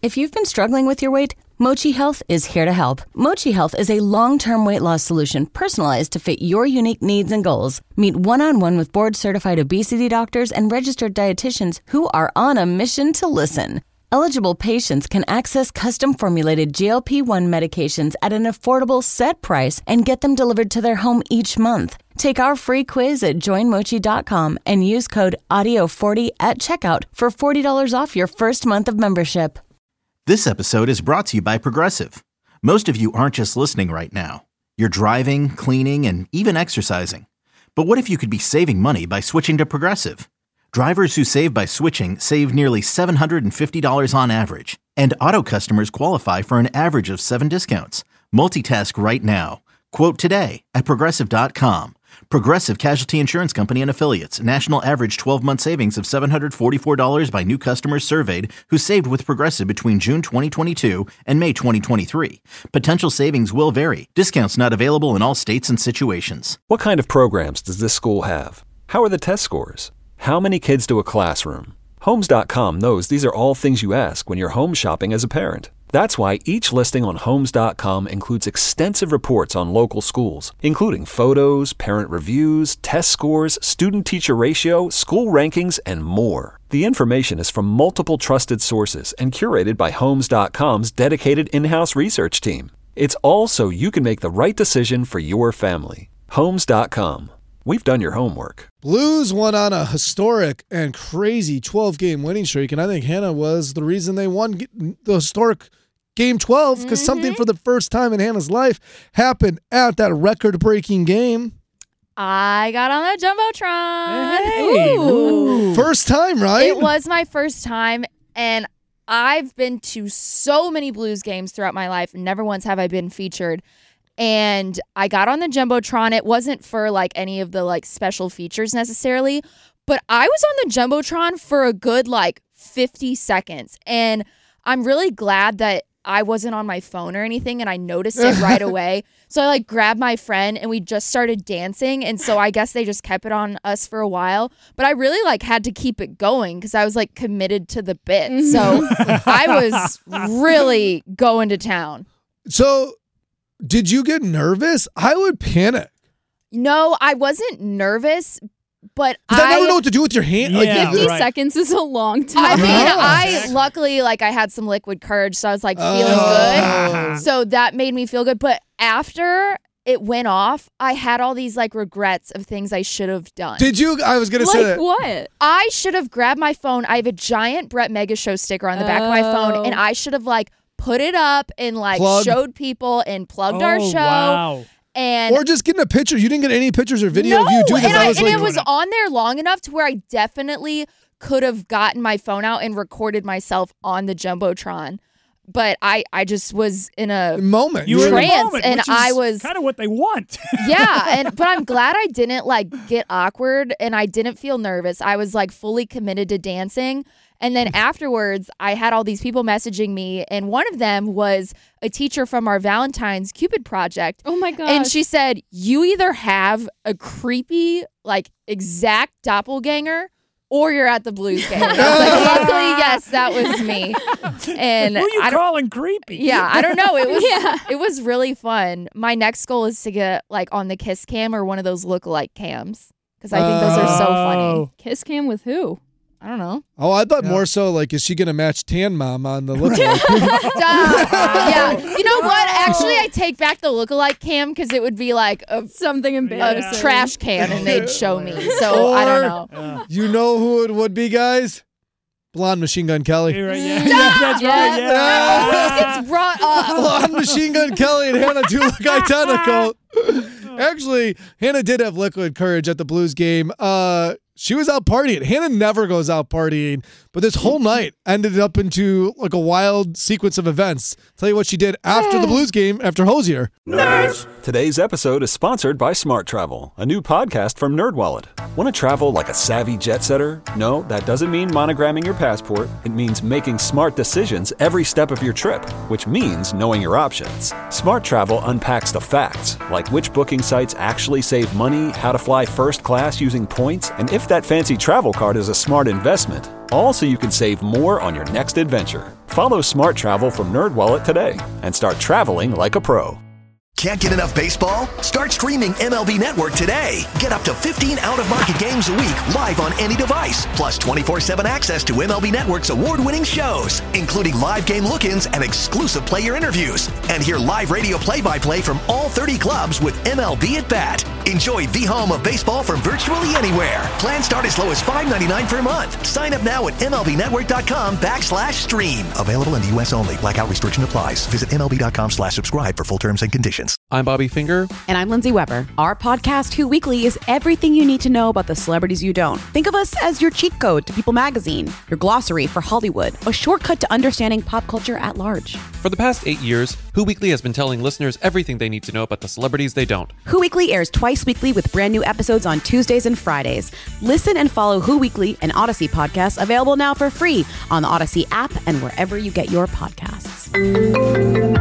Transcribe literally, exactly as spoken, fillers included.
If you've been struggling with your weight, Mochi Health is here to help. Mochi Health is a long-term weight loss solution personalized to fit your unique needs and goals. Meet one-on-one with board-certified obesity doctors and registered dietitians who are on a mission to listen. Eligible patients can access custom-formulated G L P one medications at an affordable set price and get them delivered to their home each month. Take our free quiz at join mochi dot com and use code audio forty at checkout for forty dollars off your first month of membership. This episode is brought to you by Progressive. Most of you aren't just listening right now. You're driving, cleaning, and even exercising. But what if you could be saving money by switching to Progressive? Drivers who save by switching save nearly seven hundred fifty dollars on average. And auto customers qualify for an average of seven discounts. Multitask right now. Quote today at Progressive dot com. Progressive Casualty Insurance Company and Affiliates. National average twelve-month savings of seven hundred forty-four dollars by new customers surveyed who saved with Progressive between June twenty twenty-two and May twenty twenty-three. Potential savings will vary. Discounts not available in all states and situations. What kind of programs does this school have? How are the test scores? How many kids do a classroom? Homes dot com knows these are all things you ask when you're home shopping as a parent. That's why each listing on Homes dot com includes extensive reports on local schools, including photos, parent reviews, test scores, student-teacher ratio, school rankings, and more. The information is from multiple trusted sources and curated by Homes dot com's dedicated in-house research team. It's all so you can make the right decision for your family. Homes dot com. We've done your homework. Blues went on a historic and crazy twelve-game winning streak, and I think Hannah was the reason they won the historic Game twelve, because mm-hmm. something for the first time in Hannah's life happened at that record-breaking game. I got on the Jumbotron. Hey. Ooh. First time, right? It was my first time, and I've been to so many Blues games throughout my life, and never once have I been featured. And I got on the Jumbotron. It wasn't for like any of the like special features necessarily, but I was on the Jumbotron for a good like fifty seconds. And I'm really glad that I wasn't on my phone or anything and I noticed it right away. So I like grabbed my friend and we just started dancing. And so I guess they just kept it on us for a while. But I really like had to keep it going because I was like committed to the bit. So I was really going to town. So did you get nervous? I would panic. No, I wasn't nervous, but I, I never know what to do with your hand. Yeah, like, fifty right. seconds is a long time. I mean, Yeah. I luckily like I had some liquid courage, so I was like feeling Oh. good. So that made me feel good. But after it went off, I had all these like regrets of things I should have done. Did you? I was gonna like say that. what? I should have grabbed my phone. I have a giant Brett Mega Show sticker on the back of my phone, Oh. and I should have like put it up and like Plugged. showed people and plugged oh, our show. Wow. And Or just getting a picture. You didn't get any pictures or video no, of you doing this. and, I, I was and like, it was on there long enough to where I definitely could have gotten my phone out and recorded myself on the Jumbotron. But I, I just was in a moment. You were in the trance, moment, and which is I was kind of what they want. yeah, and but I'm glad I didn't like get awkward and I didn't feel nervous. I was like fully committed to dancing. And then afterwards, I had all these people messaging me, and one of them was a teacher from our Valentine's Cupid project. Oh my gosh. And she said, you either have a creepy, like, exact doppelganger, or you're at the Blues game. I was like, luckily, yes, that was me. And Who are you I don't, calling creepy? yeah, I don't know. It was Yeah. it was really fun. My next goal is to get like on the Kiss Cam or one of those lookalike cams because I think those are so funny. Oh. Kiss cam with who? I don't know. Oh, I thought Yeah. more so like, is she gonna match Tan Mom on the lookalike? yeah, you know what? Actually, I take back the lookalike cam because it would be like a, Something a embarrassing. trash can and they'd show me. So I don't Or- know. Yeah. You know who it would be, guys? Blonde Machine Gun Kelly. You're right, yeah. Yeah, that's right. Yeah. Yeah. Always gets brought up. Blonde Machine Gun Kelly and Hannah do look identical. Actually, Hannah did have liquid courage at the Blues game. Uh, she was out partying. Hannah never goes out partying, but this whole night ended up into like a wild sequence of events. Tell you what she did after the Blues game, after Hosier. Today's episode is sponsored by Smart Travel, a new podcast from NerdWallet. Want to travel like a savvy jet setter? No, that doesn't mean monogramming your passport. It means making smart decisions every step of your trip, which means knowing your options. Smart Travel unpacks the facts, like which booking sites actually save money, how to fly first class using points, and if that fancy travel card is a smart investment. All so you can save more on your next adventure. Follow Smart Travel from NerdWallet today and start traveling like a pro. Can't get enough baseball? Start streaming M L B Network today. Get up to fifteen out-of-market games a week live on any device, plus twenty-four seven access to M L B Network's award-winning shows, including live game look-ins and exclusive player interviews. And hear live radio play-by-play from all thirty clubs with M L B at Bat. Enjoy the home of baseball from virtually anywhere. Plans start as low as five ninety-nine per month. Sign up now at MLBnetwork.com backslash stream. Available in the U S only. Blackout restriction applies. Visit MLB.com slash subscribe for full terms and conditions. I'm Bobby Finger. And I'm Lindsay Weber. Our podcast, Who Weekly, is everything you need to know about the celebrities you don't. Think of us as your cheat code to People Magazine, your glossary for Hollywood, a shortcut to understanding pop culture at large. For the past eight years, Who Weekly has been telling listeners everything they need to know about the celebrities they don't. Who Weekly airs twice weekly with brand new episodes on Tuesdays and Fridays. Listen and follow Who Weekly, an Odyssey podcast, available now for free on the Odyssey app and wherever you get your podcasts.